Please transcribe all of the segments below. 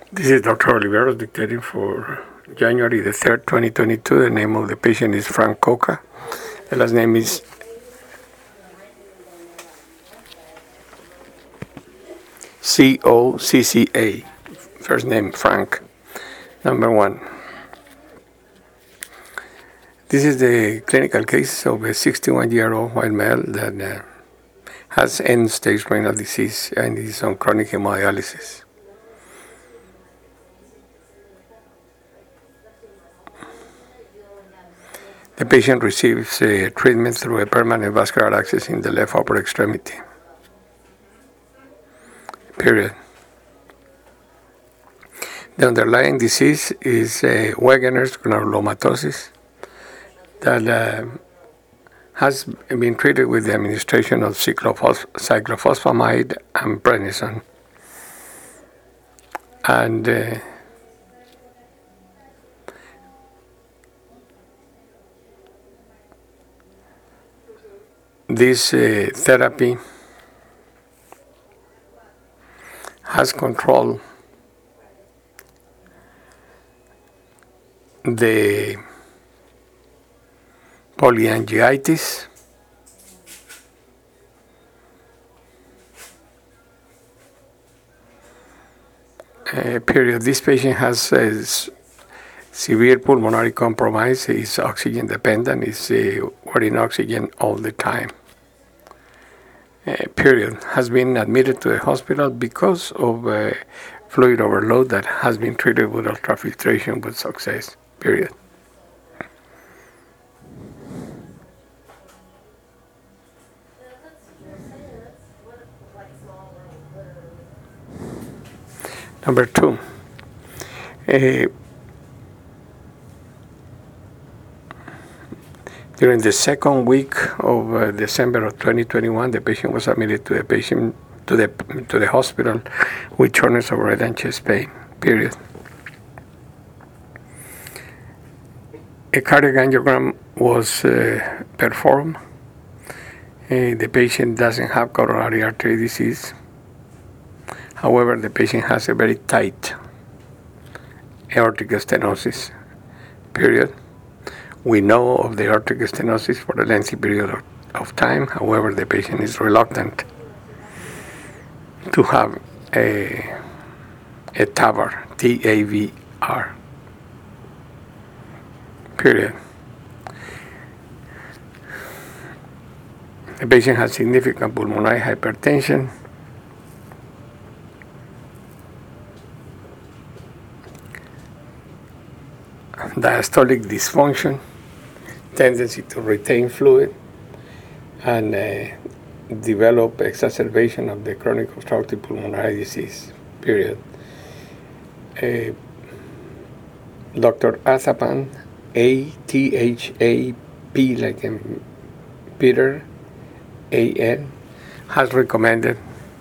This is Dr. Oliveros dictating for January the 3rd, 2022. The name of the patient is Frank Coca. The last name is Cocca. First name Frank. Number 1. This is the clinical case of a 61-year-old white male that has end-stage renal disease and is on chronic hemodialysis. The patient receives treatment through a permanent vascular access in the left upper extremity. Period. The underlying disease is Wegener's granulomatosis that has been treated with the administration of cyclophosphamide and prednisone. And this therapy has controlled the polyangiitis, period. This patient has severe pulmonary compromise, is oxygen dependent, is wearing oxygen all the time. Period. Has been admitted to the hospital because of fluid overload that has been treated with ultrafiltration with success. Period. Number 2. During the second week of December of 2021, the patient was admitted to the hospital with shortness of breath and chest pain. Period. A cardiac angiogram was performed. The patient doesn't have coronary artery disease. However, the patient has a very tight aortic stenosis. Period. We know of the aortic stenosis for a lengthy period of time. However, the patient is reluctant to have a TAVR, T-A-V-R. Period. The patient has significant pulmonary hypertension. Diastolic dysfunction, tendency to retain fluid, and develop exacerbation of the chronic obstructive pulmonary disease. Period. Dr. Athapan, A-T-H-A-P, like in Peter, A-N, has recommended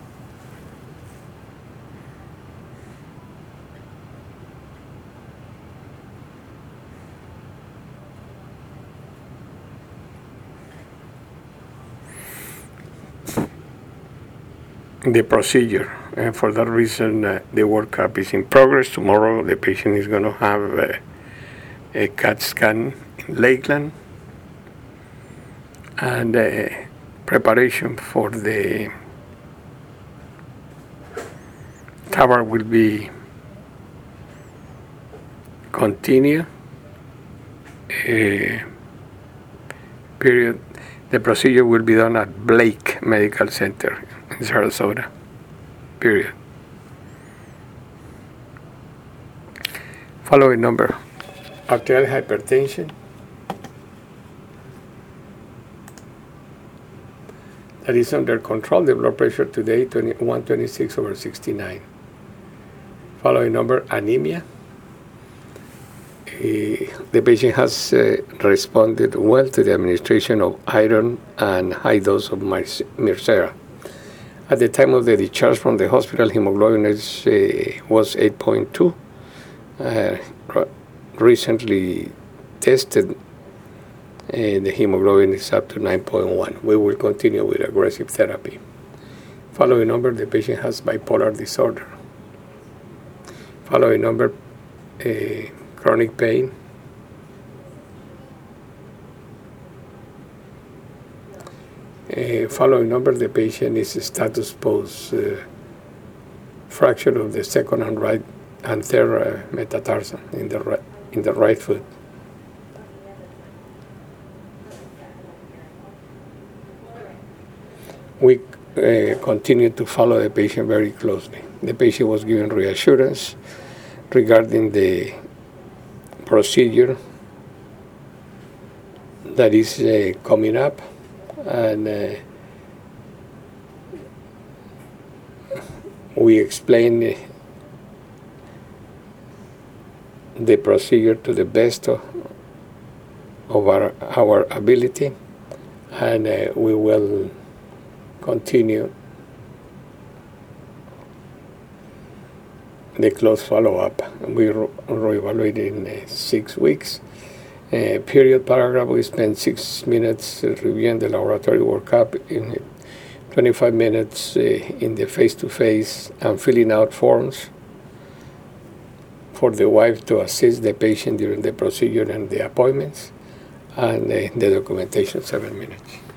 the procedure. And for that reason, the workup is in progress. Tomorrow, the patient is going to have a CAT scan in Lakeland, and preparation for the TAVR will be continue. Period. The procedure will be done at Blake Medical Center in Sarasota. Period. Following number: arterial hypertension, that is under control. The blood pressure today 126/69. Following number: anemia. The patient has responded well to the administration of iron and high dose of Mircera. At the time of the discharge from the hospital, hemoglobin was 8.2. Recently tested, the hemoglobin is up to 9.1. We will continue with aggressive therapy. Following number: the patient has bipolar disorder. Following number, chronic pain. Following number, the patient is status post fracture of the second and right and third metatarsal in the right foot. We continue to follow the patient very closely. The patient was given reassurance regarding the procedure that is coming up, and we explain the procedure to the best of our ability, and we will continue the close follow-up. We reevaluate in 6 weeks. Period paragraph, we spend 6 minutes reviewing the laboratory workup, in 25 minutes in the face-to-face and filling out forms for the wife to assist the patient during the procedure and the appointments, and the documentation 7 minutes.